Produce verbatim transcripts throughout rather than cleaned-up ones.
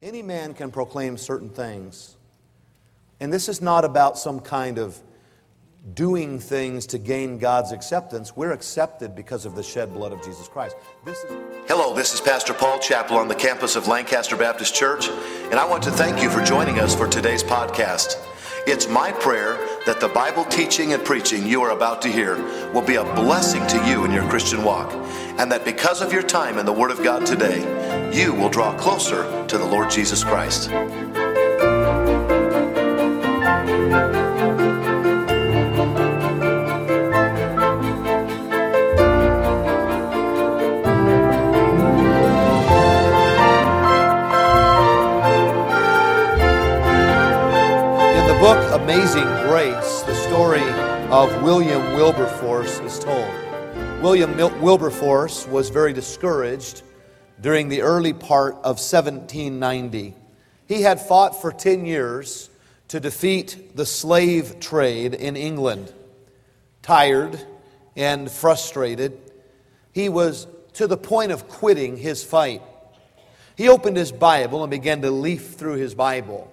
Any man can proclaim certain things. And this is not about some kind of doing things to gain God's acceptance. We're accepted because of the shed blood of Jesus Christ. This is Hello, this is Pastor Paul Chappell on the campus of Lancaster Baptist Church, and I want to thank you for joining us for today's podcast. It's my prayer that the Bible teaching and preaching you are about to hear will be a blessing to you in your Christian walk, and that because of your time in the Word of God today, you will draw closer to the Lord Jesus Christ. Book Amazing Grace, the story of William Wilberforce is told. William Mil- Wilberforce was very discouraged during the early part of seventeen ninety. He had fought for ten years to defeat the slave trade in England. Tired and frustrated, he was to the point of quitting his fight. He opened his Bible and began to leaf through his Bible.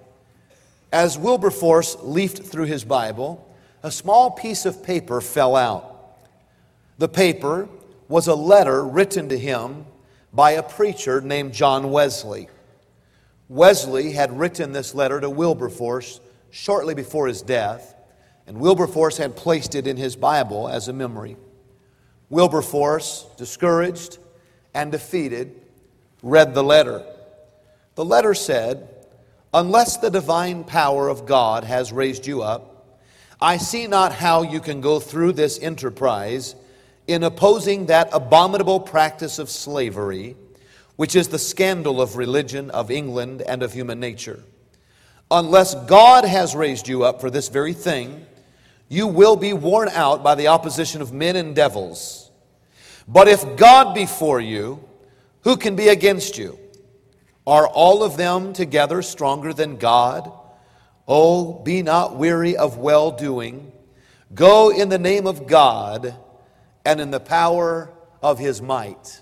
As Wilberforce leafed through his Bible, a small piece of paper fell out. The paper was a letter written to him by a preacher named John Wesley. Wesley had written this letter to Wilberforce shortly before his death, and Wilberforce had placed it in his Bible as a memory. Wilberforce, discouraged and defeated, read the letter. The letter said, "Unless the divine power of God has raised you up, I see not how you can go through this enterprise in opposing that abominable practice of slavery, which is the scandal of religion, of England, and of human nature. Unless God has raised you up for this very thing, you will be worn out by the opposition of men and devils. But if God be for you, who can be against you? Are all of them together stronger than God? Oh, be not weary of well-doing. Go in the name of God and in the power of His might."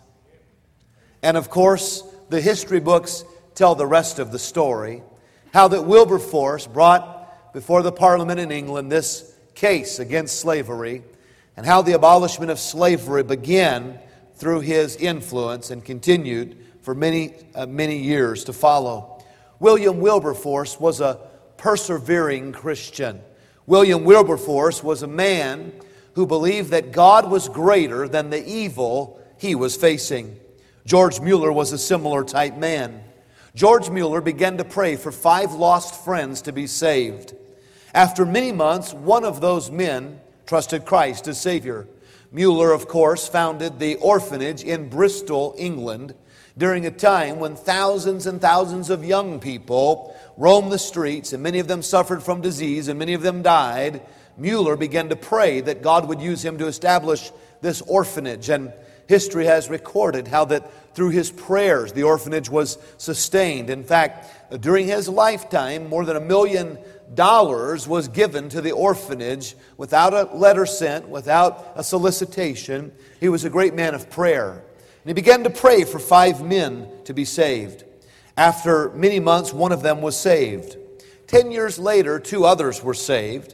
And of course, the history books tell the rest of the story, how that Wilberforce brought before the Parliament in England this case against slavery, and how the abolishment of slavery began through his influence and continued for many, uh, many years to follow. William Wilberforce was a persevering Christian. William Wilberforce was a man who believed that God was greater than the evil he was facing. George Mueller was a similar type man. George Mueller began to pray for five lost friends to be saved. After many months, one of those men trusted Christ as Savior. Mueller, of course, founded the orphanage in Bristol, England, during a time when thousands and thousands of young people roamed the streets, and many of them suffered from disease, and many of them died. Mueller began to pray that God would use him to establish this orphanage, and history has recorded how that through his prayers the orphanage was sustained. In fact, during his lifetime, more than a million dollars was given to the orphanage without a letter sent, without a solicitation. He was a great man of prayer. And he began to pray for five men to be saved. After many months, one of them was saved. Ten years later, two others were saved.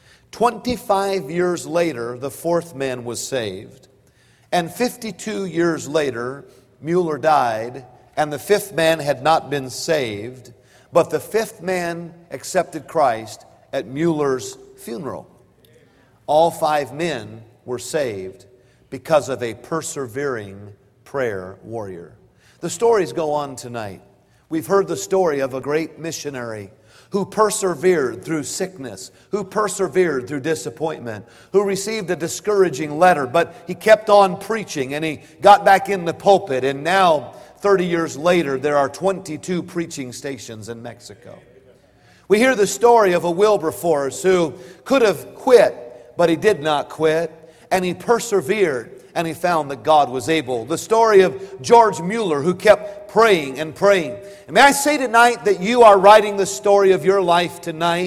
Twenty-five years later, the fourth man was saved. And fifty-two years later, Mueller died, and the fifth man had not been saved, but the fifth man accepted Christ at Mueller's funeral. All five men were saved because of a persevering prayer warrior. The stories go on tonight. We've heard the story of a great missionary who persevered through sickness, who persevered through disappointment, who received a discouraging letter, but he kept on preaching and he got back in the pulpit, and now, thirty years later, there are twenty-two preaching stations in Mexico. We hear the story of a Wilberforce who could have quit, but he did not quit, and he persevered. And he found that God was able. The story of George Mueller, who kept praying and praying. And may I say tonight that you are writing the story of your life tonight,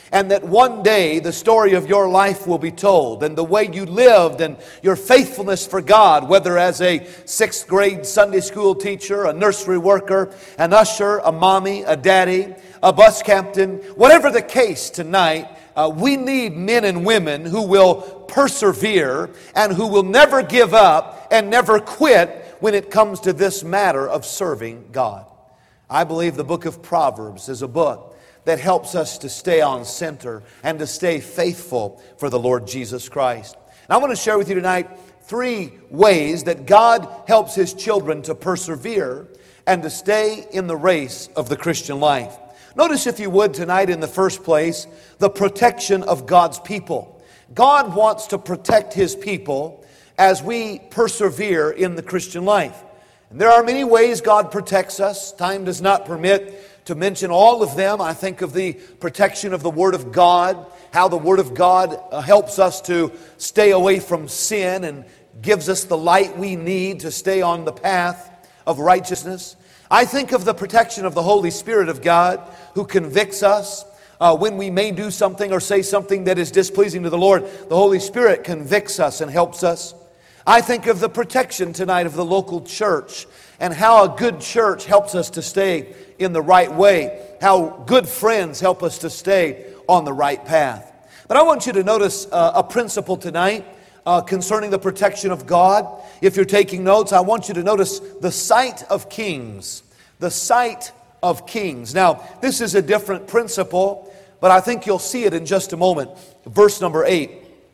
And that one day the story of your life will be told, and the way you lived and your faithfulness for God, whether as a sixth grade Sunday school teacher, a nursery worker, an usher, a mommy, a daddy, a bus captain, whatever the case tonight, uh, we need men and women who will persevere and who will never give up and never quit when it comes to this matter of serving God. I believe the book of Proverbs is a book that helps us to stay on center and to stay faithful for the Lord Jesus Christ. And I want to share with you tonight three ways that God helps His children to persevere and to stay in the race of the Christian life. Notice, if you would, tonight in the first place, the protection of God's people. God wants to protect His people as we persevere in the Christian life. And there are many ways God protects us. Time does not permit to mention all of them. I think of the protection of the Word of God, how the Word of God uh, helps us to stay away from sin and gives us the light we need to stay on the path of righteousness. I think of the protection of the Holy Spirit of God, who convicts us uh, when we may do something or say something that is displeasing to the Lord. The Holy Spirit convicts us and helps us. I think of the protection tonight of the local church and how a good church helps us to stay in the right way, how good friends help us to stay on the right path. But I want you to notice uh, a principle tonight uh, concerning the protection of God. If you're taking notes, I want you to notice the sight of kings. The sight of kings. Now, this is a different principle, but I think you'll see it in just a moment. Verse number eight.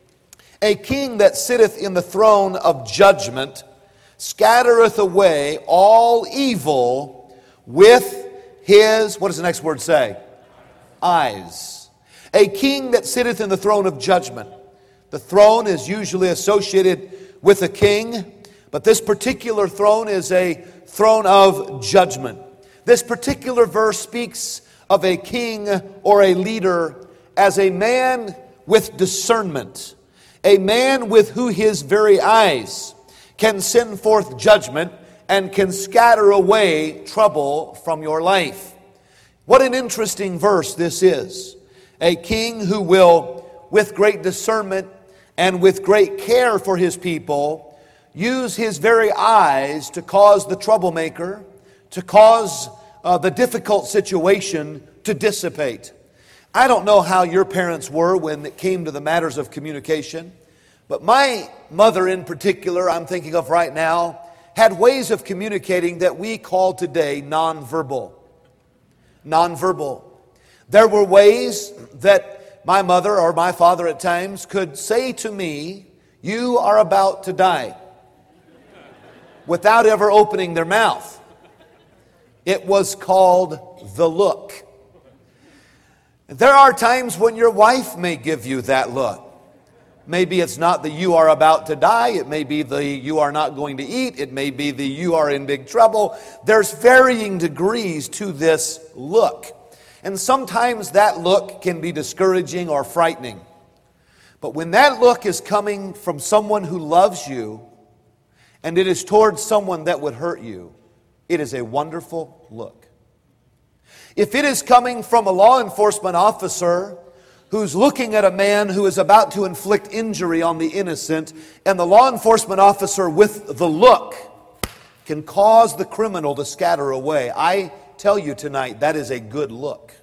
A king that sitteth in the throne of judgment scattereth away all evil with his, what does the next word say? Eyes. A king that sitteth in the throne of judgment. The throne is usually associated with a king, but this particular throne is a throne of judgment. This particular verse speaks of a king or a leader as a man with discernment, a man with who his very eyes can send forth judgment and can scatter away trouble from your life. What an interesting verse this is. A king who will, with great discernment and with great care for his people, use his very eyes to cause the troublemaker, to cause uh, the difficult situation to dissipate. I don't know how your parents were when it came to the matters of communication, but my mother in particular, I'm thinking of right now, had ways of communicating that we call today nonverbal. Nonverbal. There were ways that my mother or my father at times could say to me, "You are about to die," without ever opening their mouth. It was called the look. There are times when your wife may give you that look. Maybe it's not the "you are about to die." It may be the "you are not going to eat." It may be the "you are in big trouble." There's varying degrees to this look. And sometimes that look can be discouraging or frightening. But when that look is coming from someone who loves you, and it is towards someone that would hurt you, it is a wonderful look. If it is coming from a law enforcement officer who's looking at a man who is about to inflict injury on the innocent, and the law enforcement officer with the look can cause the criminal to scatter away, I tell you tonight, that is a good look.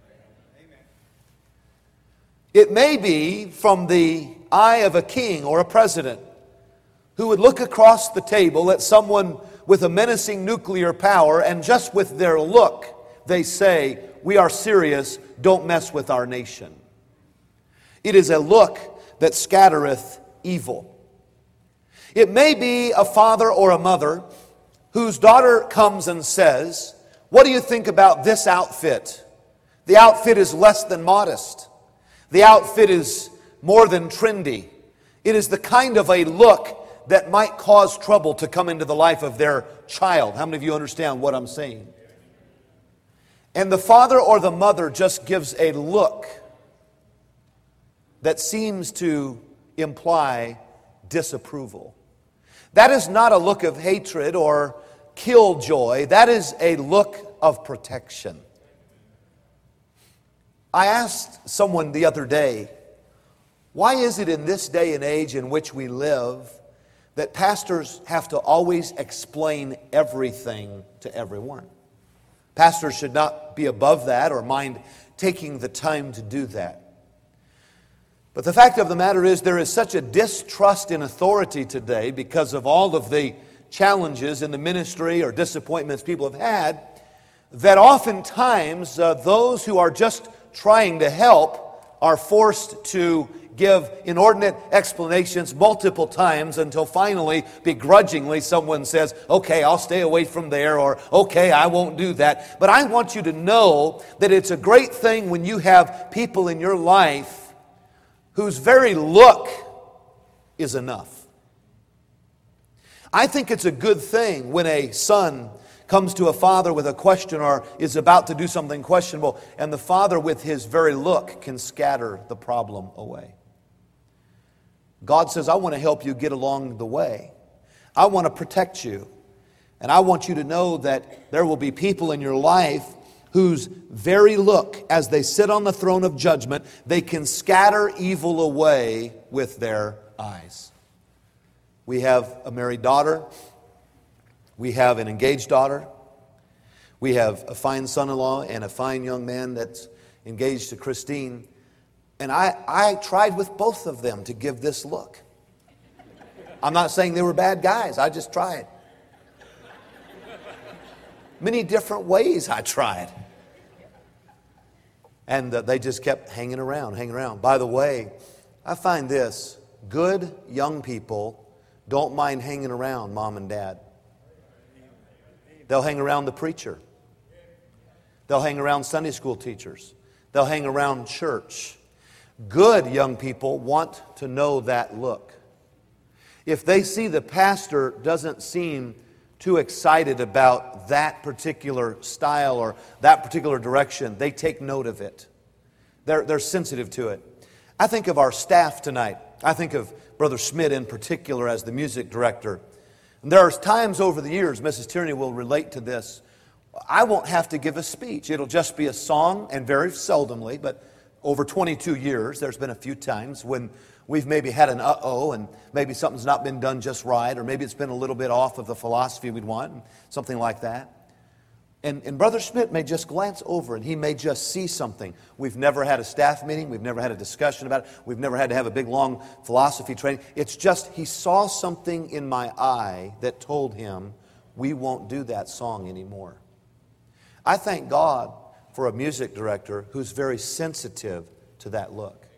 It may be from the eye of a king or a president who would look across the table at someone with a menacing nuclear power, and just with their look, they say, "We are serious, don't mess with our nation." It is a look that scattereth evil. It may be a father or a mother whose daughter comes and says, "What do you think about this outfit? The outfit is less than modest. The outfit is more than trendy." It is the kind of a look that might cause trouble to come into the life of their child. How many of you understand what I'm saying? And the father or the mother just gives a look that seems to imply disapproval. That is not a look of hatred or killjoy. That is a look of protection. I asked someone the other day, why is it in this day and age in which we live that pastors have to always explain everything to everyone? Pastors should not be above that or mind taking the time to do that. But the fact of the matter is there is such a distrust in authority today because of all of the challenges in the ministry or disappointments people have had, that oftentimes uh, those who are just trying to help are forced to give inordinate explanations multiple times until finally, begrudgingly, someone says, okay, I'll stay away from there, or okay, I won't do that. But I want you to know that it's a great thing when you have people in your life whose very look is enough. I think it's a good thing when a son comes to a father with a question or is about to do something questionable, and the father with his very look can scatter the problem away. God says, I want to help you get along the way. I want to protect you. And I want you to know that there will be people in your life whose very look, as they sit on the throne of judgment, they can scatter evil away with their eyes. We have a married daughter. We have an engaged daughter. We have a fine son-in-law and a fine young man that's engaged to Christine. And I, I tried with both of them to give this look. I'm not saying they were bad guys. I just tried. Many different ways I tried. And uh, they just kept hanging around, hanging around. By the way, I find this. Good young people don't mind hanging around mom and dad. They'll hang around the preacher. They'll hang around Sunday school teachers. They'll hang around church. Good young people want to know that look. If they see the pastor doesn't seem too excited about that particular style or that particular direction, they take note of it. They're, they're sensitive to it. I think of our staff tonight. I think of Brother Schmidt in particular as the music director. And there are times over the years, Missus Tierney will relate to this, I won't have to give a speech. It'll just be a song, and very seldomly, but over twenty-two years, there's been a few times when we've maybe had an uh-oh, and maybe something's not been done just right, or maybe it's been a little bit off of the philosophy we'd want, something like that. And, and Brother Schmidt may just glance over, and he may just see something. We've never had a staff meeting. We've never had a discussion about it. We've never had to have a big, long philosophy training. It's just he saw something in my eye that told him, we won't do that song anymore. I thank God for a music director who's very sensitive to that look.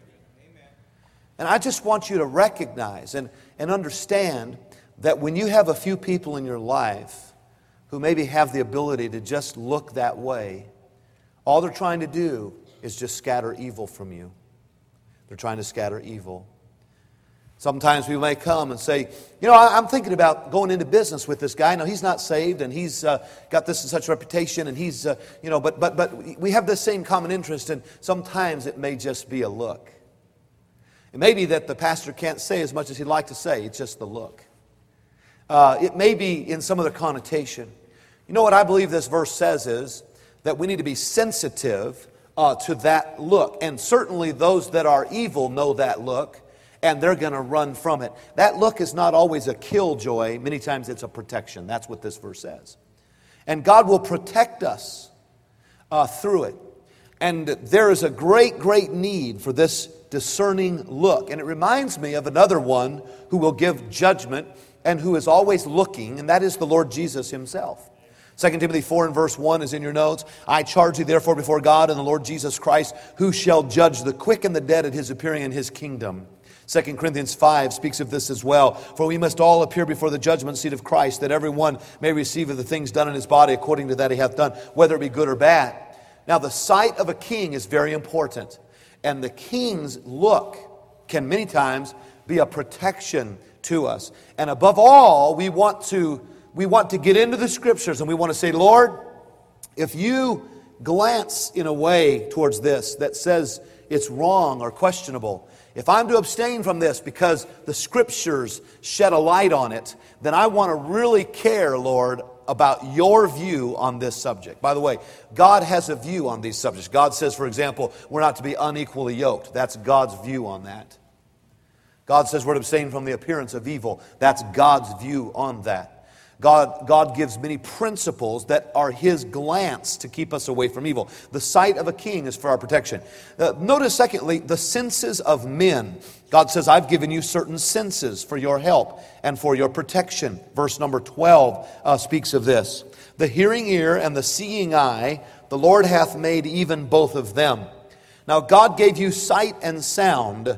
And I just want you to recognize and, and understand that when you have a few people in your life who maybe have the ability to just look that way, all they're trying to do is just scatter evil from you. They're trying to scatter evil. Sometimes we may come and say, you know, I'm thinking about going into business with this guy. No, he's not saved, and he's uh, got this and such reputation, and he's, uh, you know, but but but we have the same common interest, and sometimes it may just be a look. It may be that the pastor can't say as much as he'd like to say. It's just the look. Uh, it may be in some other connotation. You know what I believe this verse says is that we need to be sensitive uh, to that look, and certainly those that are evil know that look. And they're going to run from it. That look is not always a killjoy. Many times it's a protection. That's what this verse says. And God will protect us uh, through it. And there is a great, great need for this discerning look. And it reminds me of another one who will give judgment and who is always looking, and that is the Lord Jesus himself. Second Timothy four and verse one is in your notes. I charge you therefore before God and the Lord Jesus Christ, who shall judge the quick and the dead at his appearing in his kingdom. Second Corinthians five speaks of this as well. For we must all appear before the judgment seat of Christ, that every one may receive of the things done in his body according to that he hath done, whether it be good or bad. Now the sight of a king is very important. And the king's look can many times be a protection to us. And above all, we want to, we want to get into the scriptures and we want to say, Lord, if you glance in a way towards this that says it's wrong or questionable, if I'm to abstain from this because the scriptures shed a light on it, then I want to really care, Lord, about your view on this subject. By the way, God has a view on these subjects. God says, for example, we're not to be unequally yoked. That's God's view on that. God says we're to abstain from the appearance of evil. That's God's view on that. God, God gives many principles that are His glance to keep us away from evil. The sight of a king is for our protection. Uh, notice, secondly, the senses of men. God says, I've given you certain senses for your help and for your protection. Verse number twelve uh, speaks of this. The hearing ear and the seeing eye, the Lord hath made even both of them. Now, God gave you sight and sound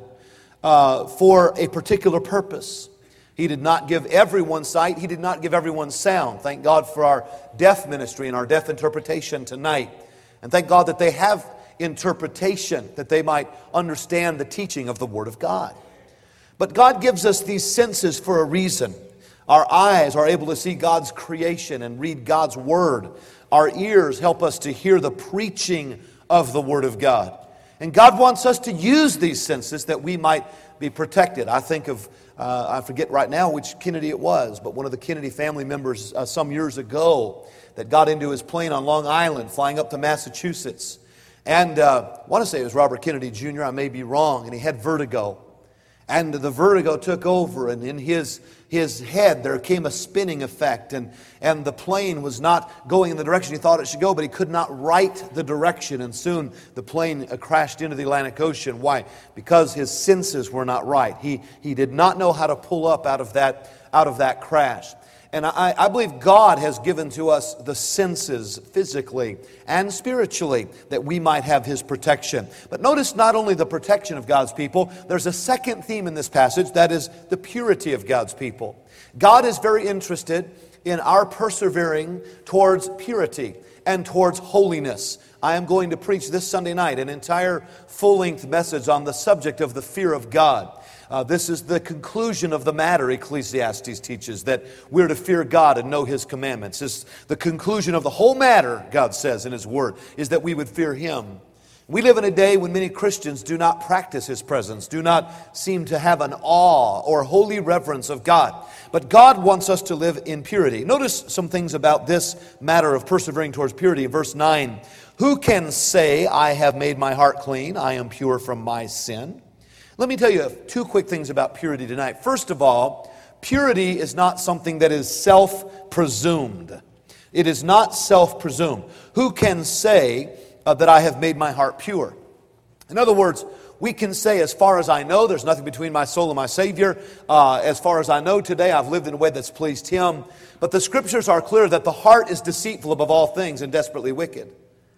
uh, for a particular purpose. He did not give everyone sight. He did not give everyone sound. Thank God for our deaf ministry and our deaf interpretation tonight. And thank God that they have interpretation, that they might understand the teaching of the Word of God. But God gives us these senses for a reason. Our eyes are able to see God's creation and read God's Word. Our ears help us to hear the preaching of the Word of God. And God wants us to use these senses that we might be protected. I think of Uh, I forget right now which Kennedy it was, but one of the Kennedy family members uh, some years ago that got into his plane on Long Island flying up to Massachusetts. And uh, I want to say it was Robert Kennedy Junior I may be wrong, and he had vertigo. And the vertigo took over, and in his his head there came a spinning effect, and, and the plane was not going in the direction he thought it should go, but he could not right the direction, and soon the plane uh, crashed into the Atlantic Ocean. Why? Because his senses were not right. He he did not know how to pull up out of that out of that crash. And I, I believe God has given to us the senses physically and spiritually that we might have His protection. But notice not only the protection of God's people, there's a second theme in this passage, that is the purity of God's people. God is very interested in our persevering towards purity and towards holiness. I am going to preach this Sunday night an entire full-length message on the subject of the fear of God. Uh, this is the conclusion of the matter, Ecclesiastes teaches, that we're to fear God and know His commandments. This, the conclusion of the whole matter, God says in His Word, is that we would fear Him. We live in a day when many Christians do not practice His presence, do not seem to have an awe or holy reverence of God. But God wants us to live in purity. Notice some things about this matter of persevering towards purity. Verse nine, who can say, I have made my heart clean, I am pure from my sin? Let me tell you two quick things about purity tonight. First of all, purity is not something that is self-presumed. It is not self-presumed. Who can say uh, that I have made my heart pure? In other words, we can say, as far as I know, there's nothing between my soul and my Savior. Uh, as far as I know today, I've lived in a way that's pleased Him. But the Scriptures are clear that the heart is deceitful above all things and desperately wicked.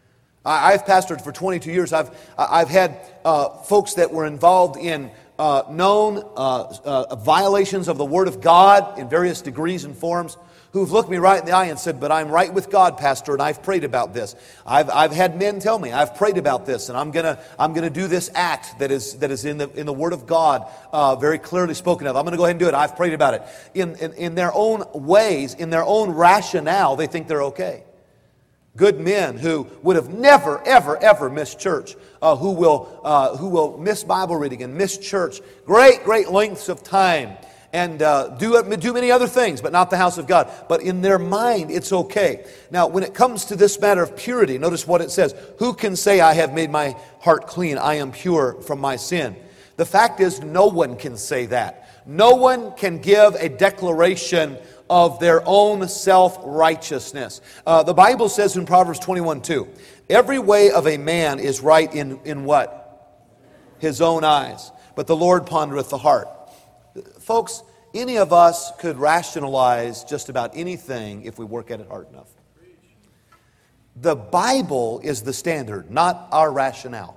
I've pastored for twenty-two years. I've I've had uh, folks that were involved in uh, known uh, uh, violations of the Word of God in various degrees and forms, who've looked me right in the eye and said, but I'm right with God, Pastor, and I've prayed about this. I've I've had men tell me, I've prayed about this, and I'm gonna I'm gonna do this act that is that is in the in the Word of God, uh, very clearly spoken of. I'm gonna go ahead and do it. I've prayed about it. In in, in their own ways, in their own rationale, they think they're okay. Good men who would have never, ever, ever missed church, uh, who will uh, who will miss Bible reading and miss church, great, great lengths of time, and uh, do do many other things, but not the house of God. But in their mind, it's okay. Now, when it comes to this matter of purity, notice what it says. Who can say, I have made my heart clean, I am pure from my sin? The fact is, no one can say that. No one can give a declaration of their own self-righteousness. Uh, the Bible says in Proverbs twenty-one two, every way of a man is right in, in what? His own eyes. But the Lord pondereth the heart. Folks, any of us could rationalize just about anything if we work at it hard enough. The Bible is the standard, not our rationale.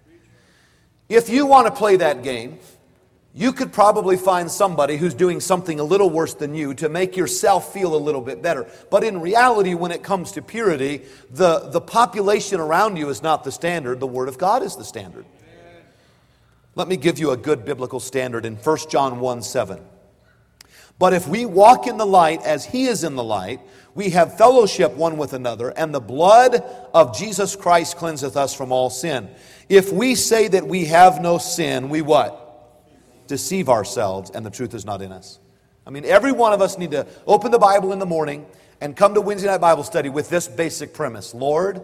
If you want to play that game, you could probably find somebody who's doing something a little worse than you to make yourself feel a little bit better. But in reality, when it comes to purity, the, the population around you is not the standard. The Word of God is the standard. Let me give you a good biblical standard in First John one seven. But if we walk in the light as He is in the light, we have fellowship one with another, and the blood of Jesus Christ cleanseth us from all sin. If we say that we have no sin, we what? Deceive ourselves, and the truth is not in us. I mean, every one of us need to open the Bible in the morning and come to Wednesday night Bible study with this basic premise. Lord,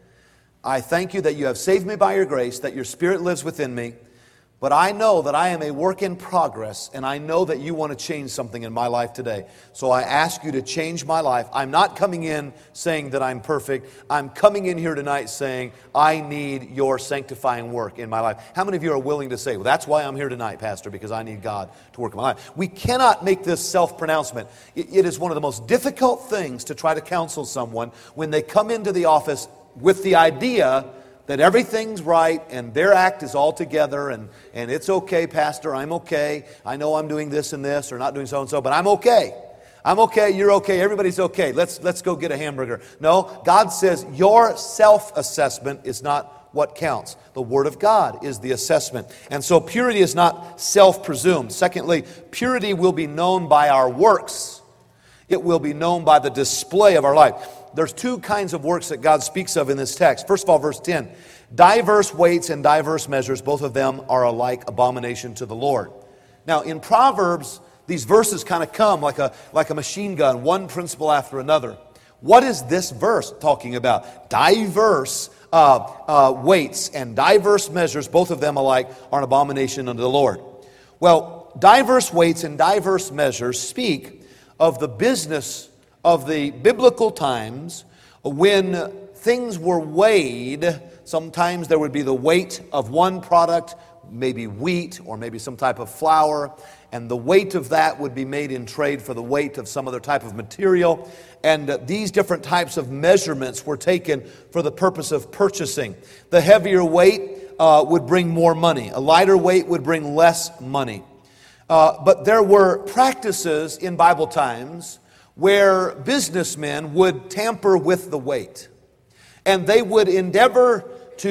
I thank you that you have saved me by your grace, that your Spirit lives within me, but I know that I am a work in progress, and I know that you want to change something in my life today. So I ask you to change my life. I'm not coming in saying that I'm perfect. I'm coming in here tonight saying, I need your sanctifying work in my life. How many of you are willing to say, well, that's why I'm here tonight, Pastor, because I need God to work in my life? We cannot make this self-pronouncement. It, it is one of the most difficult things to try to counsel someone when they come into the office with the idea that everything's right and their act is all together and, and it's okay, Pastor, I'm okay. I know I'm doing this and this or not doing so and so, but I'm okay. I'm okay, you're okay, everybody's okay. Let's, let's go get a hamburger. No, God says your self-assessment is not what counts. The Word of God is the assessment. And so purity is not self-presumed. Secondly, purity will be known by our works. It will be known by the display of our life. There's two kinds of works that God speaks of in this text. First of all, verse ten. Diverse weights and diverse measures, both of them are alike abomination to the Lord. Now, in Proverbs, these verses kind of come like a, like a machine gun, one principle after another. What is this verse talking about? Diverse uh, uh, weights and diverse measures, both of them alike, are an abomination unto the Lord. Well, diverse weights and diverse measures speak of the business of the biblical times when things were weighed. Sometimes there would be the weight of one product, maybe wheat or maybe some type of flour, and the weight of that would be made in trade for the weight of some other type of material. And uh, these different types of measurements were taken for the purpose of purchasing. The heavier weight uh, would bring more money. A lighter weight would bring less money. Uh, but there were practices in Bible times where businessmen would tamper with the weight. And they would endeavor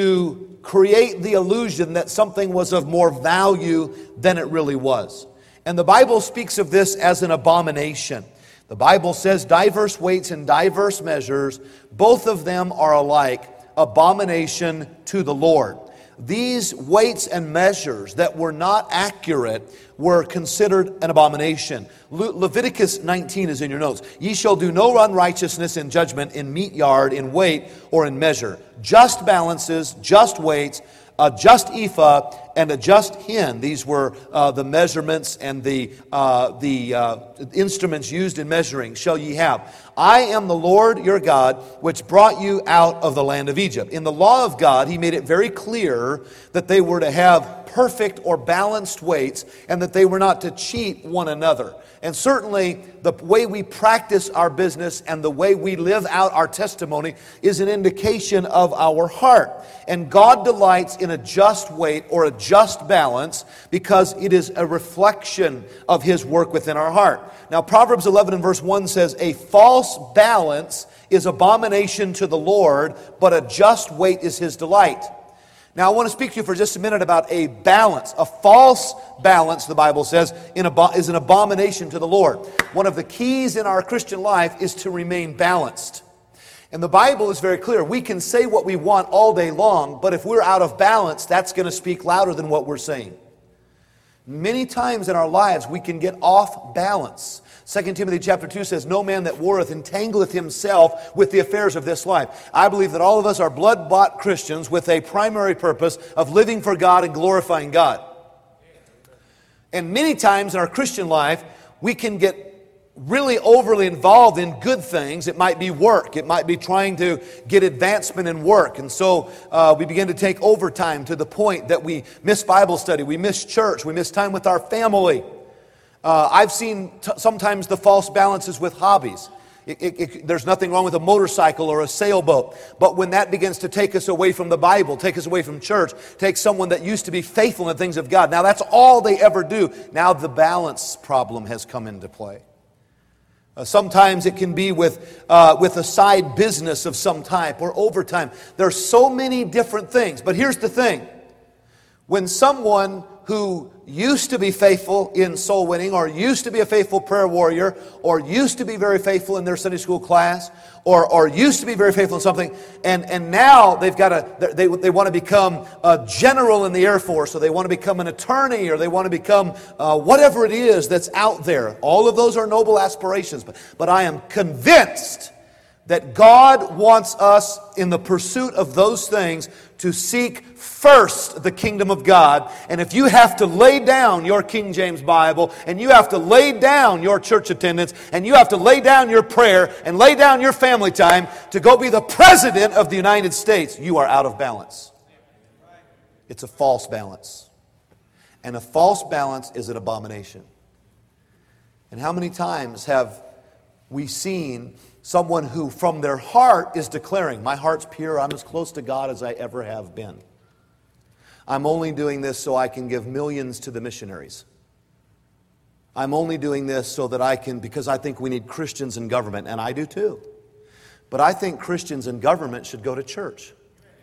to create the illusion that something was of more value than it really was. And the Bible speaks of this as an abomination. The Bible says diverse weights and diverse measures, both of them are alike, abomination to the Lord. These weights and measures that were not accurate were considered an abomination. Le- Leviticus nineteen is in your notes. Ye shall do no unrighteousness in judgment, in meat yard, in weight, or in measure. Just balances, just weights, a just ephah, and a just hin. These were uh, the measurements and the, uh, the uh, instruments used in measuring. Shall ye have. I am the Lord your God, which brought you out of the land of Egypt. In the law of God, He made it very clear that they were to have perfect or balanced weights and that they were not to cheat one another. And certainly the way we practice our business and the way we live out our testimony is an indication of our heart. And God delights in a just weight or a just balance because it is a reflection of His work within our heart. Now Proverbs eleven and verse one says, a false balance is abomination to the Lord, but a just weight is His delight. Now I want to speak to you for just a minute about a balance. A false balance, the Bible says, in abo- is an abomination to the Lord. One of the keys in our Christian life is to remain balanced. And the Bible is very clear. We can say what we want all day long, but if we're out of balance, that's going to speak louder than what we're saying. Many times in our lives, we can get off balance. Second Timothy chapter two says, no man that warreth entangleth himself with the affairs of this life. I believe that all of us are blood-bought Christians with a primary purpose of living for God and glorifying God. And many times in our Christian life, we can get really overly involved in good things. It might be work. It might be trying to get advancement in work. And so uh, we begin to take overtime to the point that we miss Bible study, we miss church, we miss time with our family. Uh, I've seen t- sometimes the false balances with hobbies. It, it, it, there's nothing wrong with a motorcycle or a sailboat. But when that begins to take us away from the Bible, take us away from church, take someone that used to be faithful in the things of God, now that's all they ever do. Now the balance problem has come into play. Uh, sometimes it can be with uh, with a side business of some type or overtime. There's so many different things. But here's the thing. When someone who used to be faithful in soul winning, or used to be a faithful prayer warrior, or used to be very faithful in their Sunday school class, or, or used to be very faithful in something, and, and now they've got to, they, they want to become a general in the Air Force, or they want to become an attorney, or they want to become uh, whatever it is that's out there. All of those are noble aspirations, but, but I am convinced that God wants us in the pursuit of those things to seek first the kingdom of God. And if you have to lay down your King James Bible, and you have to lay down your church attendance, and you have to lay down your prayer, and lay down your family time to go be the President of the United States, you are out of balance. It's a false balance. And a false balance is an abomination. And how many times have we seen someone who from their heart is declaring, my heart's pure, I'm as close to God as I ever have been. I'm only doing this so I can give millions to the missionaries. I'm only doing this so that I can, because I think we need Christians in government, and I do too. But I think Christians in government should go to church.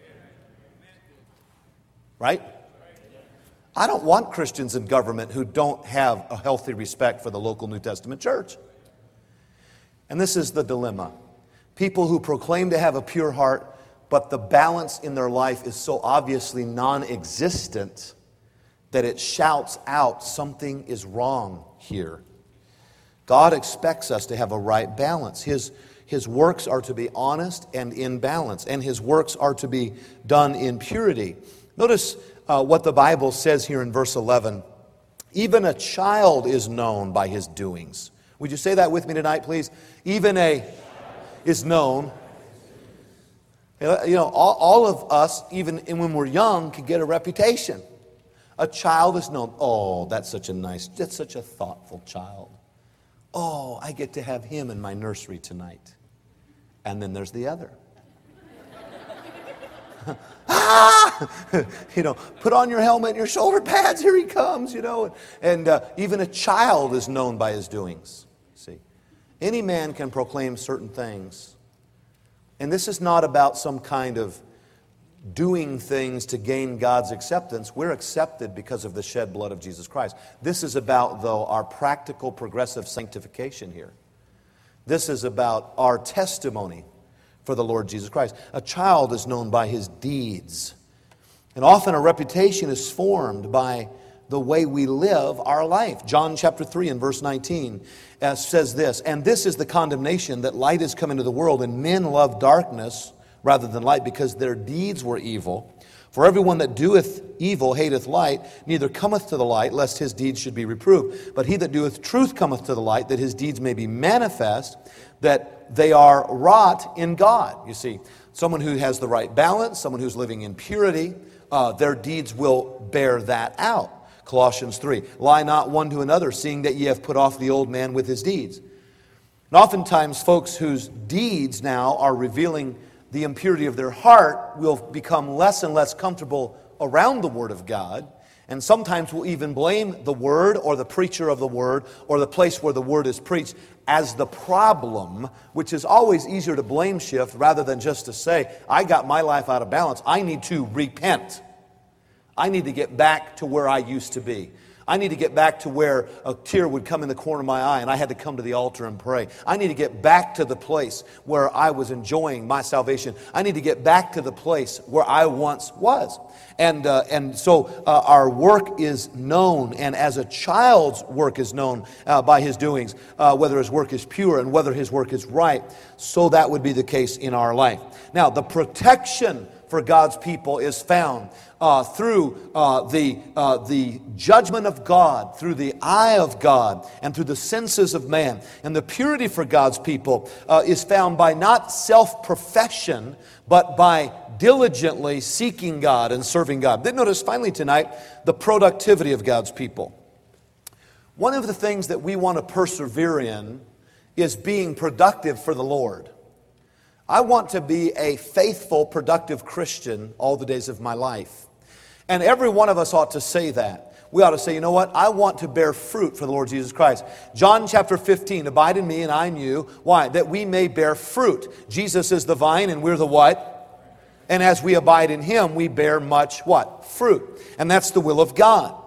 Right? I don't want Christians in government who don't have a healthy respect for the local New Testament church. And this is the dilemma. People who proclaim to have a pure heart, but the balance in their life is so obviously non-existent that it shouts out, something is wrong here. God expects us to have a right balance. His, his works are to be honest and in balance, and His works are to be done in purity. Notice uh, what the Bible says here in verse eleven. Even a child is known by his doings. Would you say that with me tonight, please? Even a is known. You know, all, all of us, even when we're young, can get a reputation. A child is known. Oh, that's such a nice, that's such a thoughtful child. Oh, I get to have him in my nursery tonight. And then there's the other. Ah! You know, put on your helmet and your shoulder pads, here he comes, you know. And uh, even a child is known by his doings. See, any man can proclaim certain things. And this is not about some kind of doing things to gain God's acceptance. We're accepted because of the shed blood of Jesus Christ. This is about, though, our practical progressive sanctification here. This is about our testimony for the Lord Jesus Christ. A child is known by his deeds. And often a reputation is formed by the way we live our life. John chapter three and verse nineteen uh, says this, and this is the condemnation, that light has come into the world, and men love darkness rather than light, because their deeds were evil. For everyone that doeth evil hateth light, neither cometh to the light, lest his deeds should be reproved. But he that doeth truth cometh to the light, that his deeds may be manifest, that they are wrought in God. You see, someone who has the right balance, someone who's living in purity, uh, their deeds will bear that out. Colossians three, lie not one to another, seeing that ye have put off the old man with his deeds. And oftentimes folks whose deeds now are revealing the impurity of their heart will become less and less comfortable around the Word of God, and sometimes will even blame the Word or the preacher of the Word or the place where the Word is preached as the problem, which is always easier to blame shift rather than just to say, I got my life out of balance. I need to repent. I need to get back to where I used to be. I need to get back to where a tear would come in the corner of my eye and I had to come to the altar and pray. I need to get back to the place where I was enjoying my salvation. I need to get back to the place where I once was. And uh, and so uh, our work is known, and as a child's work is known uh, by his doings, uh, whether his work is pure and whether his work is right, so that would be the case in our life. Now, the protection for God's people is found uh, through uh, the uh, the judgment of God, through the eye of God, and through the senses of man. And the purity for God's people uh, is found by not self-profession, but by diligently seeking God and serving God. Then notice finally tonight the productivity of God's people. One of the things that we want to persevere in is being productive for the Lord. I want to be a faithful, productive Christian all the days of my life. And every one of us ought to say that. We ought to say, you know what? I want to bear fruit for the Lord Jesus Christ. John chapter fifteen, abide in me and I in you. Why? That we may bear fruit. Jesus is the vine and we're the what? And as we abide in Him, we bear much what? Fruit. And that's the will of God.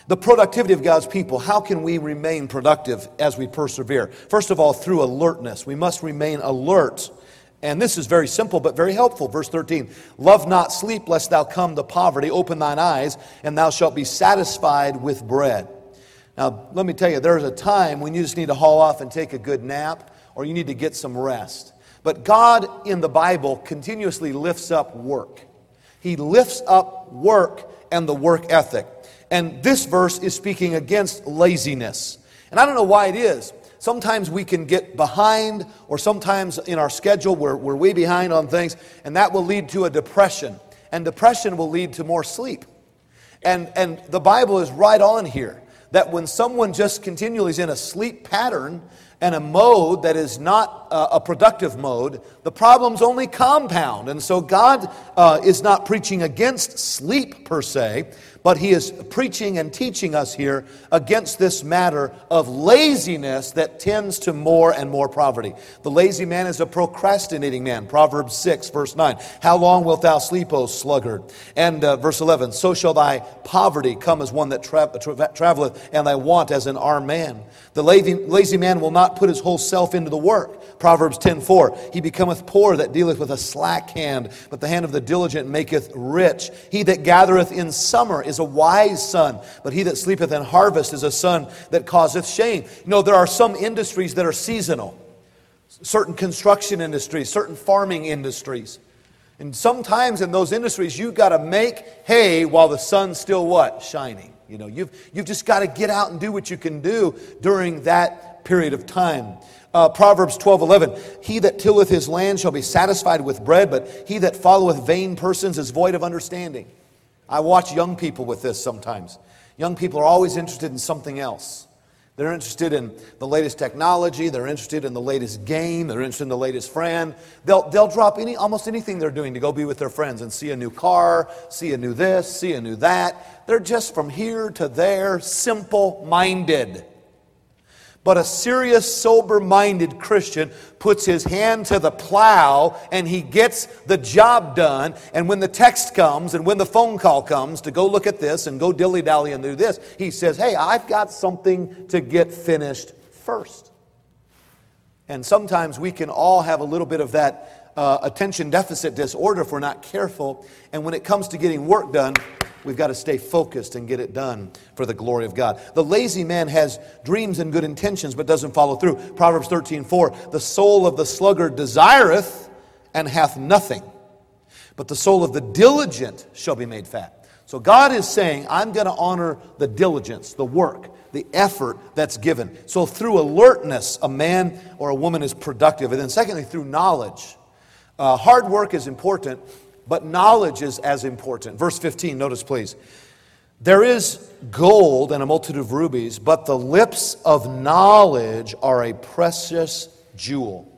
The productivity of God's people. How can we remain productive as we persevere? First of all, through alertness. We must remain alert. And this is very simple but very helpful. Verse thirteen, love not sleep, lest thou come to poverty. Open thine eyes, and thou shalt be satisfied with bread. Now, let me tell you, there's a time when you just need to haul off and take a good nap, or you need to get some rest. But God in the Bible continuously lifts up work. He lifts up work and the work ethic. And this verse is speaking against laziness. And I don't know why it is. Sometimes we can get behind, or sometimes in our schedule we're, we're way behind on things, and that will lead to a depression. And depression will lead to more sleep. And, and the Bible is right on here, that when someone just continually is in a sleep pattern and a mode that is not uh, a productive mode, the problems only compound. And so God uh, is not preaching against sleep per se, but He is preaching and teaching us here against this matter of laziness that tends to more and more poverty. The lazy man is a procrastinating man. Proverbs six, verse nine. How long wilt thou sleep, O sluggard? And uh, verse eleven. So shall thy poverty come as one that tra- tra- traveleth, and thy want as an armed man. The lazy, lazy man will not put his whole self into the work. Proverbs ten, four. He becometh poor that dealeth with a slack hand, but the hand of the diligent maketh rich. He that gathereth in summer is a wise son, but he that sleepeth in harvest is a son that causeth shame. You know, there are some industries that are seasonal. Certain construction industries, certain farming industries. And sometimes in those industries, you've got to make hay while the sun's still what? Shining. You know, you've, you've just got to get out and do what you can do during that period of time. Uh, Proverbs twelve, eleven. He that tilleth his land shall be satisfied with bread, but he that followeth vain persons is void of understanding. I watch young people with this sometimes. Young people are always interested in something else. They're interested in the latest technology. They're interested in the latest game. They're interested in the latest friend. They'll, they'll drop any almost anything they're doing to go be with their friends and see a new car, see a new this, see a new that. They're just from here to there, simple-minded. But a serious, sober-minded Christian puts his hand to the plow and he gets the job done. And when the text comes and when the phone call comes to go look at this and go dilly-dally and do this, he says, hey, I've got something to get finished first. And sometimes we can all have a little bit of that uh, attention deficit disorder if we're not careful. And when it comes to getting work done, we've got to stay focused and get it done for the glory of God. The lazy man has dreams and good intentions but doesn't follow through. Proverbs thirteen, four. The soul of the sluggard desireth and hath nothing, but the soul of the diligent shall be made fat. So God is saying, I'm going to honor the diligence, the work, the effort that's given. So through alertness, a man or a woman is productive. And then secondly, through knowledge. Uh, hard work is important, but knowledge is as important. Verse fifteen, notice please. There is gold and a multitude of rubies, but the lips of knowledge are a precious jewel.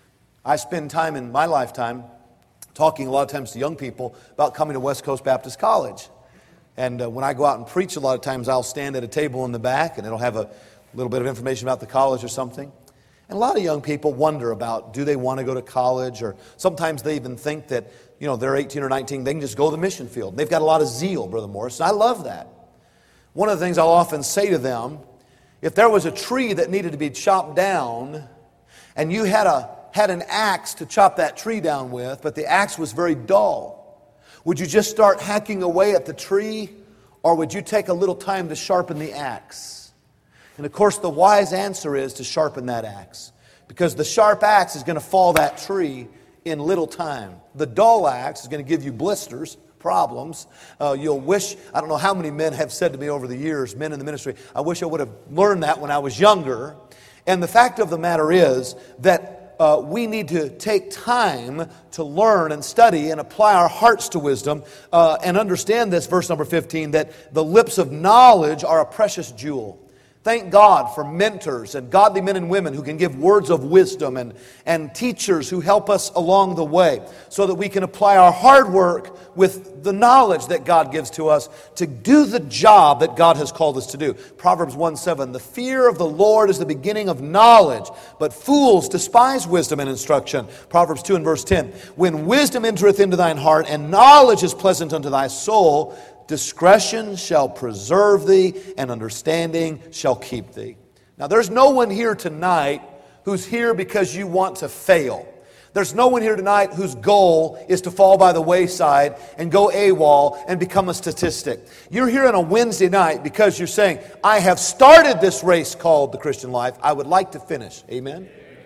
I spend time in my lifetime talking a lot of times to young people about coming to West Coast Baptist College. And uh, when I go out and preach, a lot of times I'll stand at a table in the back and it'll have a little bit of information about the college or something. And a lot of young people wonder about, do they want to go to college? Or sometimes they even think that, you know, they're eighteen or nineteen, they can just go to the mission field. They've got a lot of zeal, Brother Morris. And I love that. One of the things I'll often say to them, if there was a tree that needed to be chopped down, and you had a had an axe to chop that tree down with, but the axe was very dull, would you just start hacking away at the tree, or would you take a little time to sharpen the axe? And of course, the wise answer is to sharpen that axe, because the sharp axe is going to fall that tree in little time. The dull axe is going to give you blisters, problems. Uh, you'll wish, I don't know how many men have said to me over the years, men in the ministry, I wish I would have learned that when I was younger. And the fact of the matter is that uh, we need to take time to learn and study and apply our hearts to wisdom uh, and understand this, verse number fifteen, that the lips of knowledge are a precious jewel. Thank God for mentors and godly men and women who can give words of wisdom and, and teachers who help us along the way so that we can apply our hard work with the knowledge that God gives to us to do the job that God has called us to do. Proverbs one seven, the fear of the Lord is the beginning of knowledge, but fools despise wisdom and instruction. Proverbs two and verse ten, when wisdom entereth into thine heart and knowledge is pleasant unto thy soul, discretion shall preserve thee, and understanding shall keep thee. Now, there's no one here tonight who's here because you want to fail. There's no one here tonight whose goal is to fall by the wayside and go AWOL and become a statistic. You're here on a Wednesday night because you're saying, I have started this race called the Christian life. I would like to finish. Amen?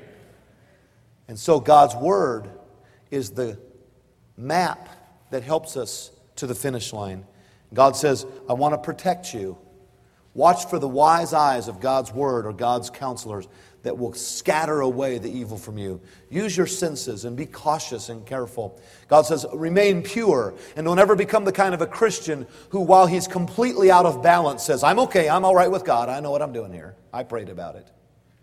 And so God's Word is the map that helps us to the finish line. God says, I want to protect you. Watch for the wise eyes of God's Word or God's counselors that will scatter away the evil from you. Use your senses and be cautious and careful. God says, remain pure and don't ever become the kind of a Christian who, while he's completely out of balance, says, I'm okay, I'm all right with God, I know what I'm doing here. I prayed about it.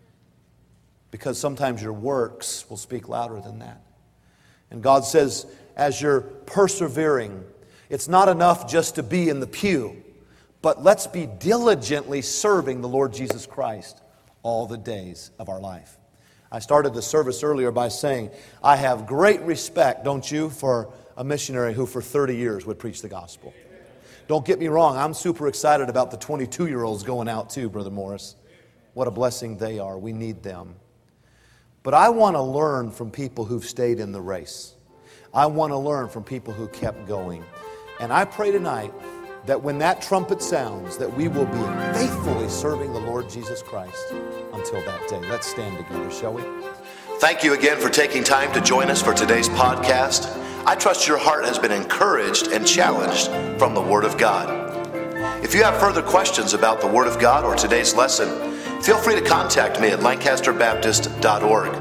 Because sometimes your works will speak louder than that. And God says, as you're persevering, it's not enough just to be in the pew, but let's be diligently serving the Lord Jesus Christ all the days of our life. I started the service earlier by saying, I have great respect, don't you, for a missionary who for thirty years would preach the gospel. Don't get me wrong, I'm super excited about the twenty-two-year-olds going out too, Brother Morris. What a blessing they are. We need them. But I want to learn from people who've stayed in the race. I want to learn from people who kept going. And I pray tonight that when that trumpet sounds, that we will be faithfully serving the Lord Jesus Christ until that day. Let's stand together, shall we? Thank you again for taking time to join us for today's podcast. I trust your heart has been encouraged and challenged from the Word of God. If you have further questions about the Word of God or today's lesson, feel free to contact me at lancaster baptist dot org.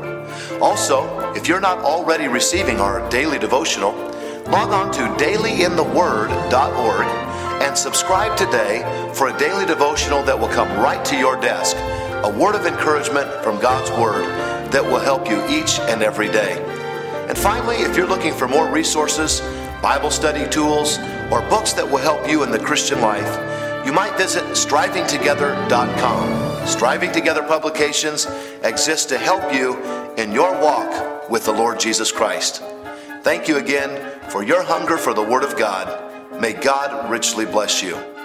Also, if you're not already receiving our daily devotional, log on to daily in the word dot org and subscribe today for a daily devotional that will come right to your desk. A word of encouragement from God's Word that will help you each and every day. And finally, if you're looking for more resources, Bible study tools, or books that will help you in the Christian life, you might visit striving together dot com. Striving Together Publications exists to help you in your walk with the Lord Jesus Christ. Thank you again for your hunger for the Word of God. May God richly bless you.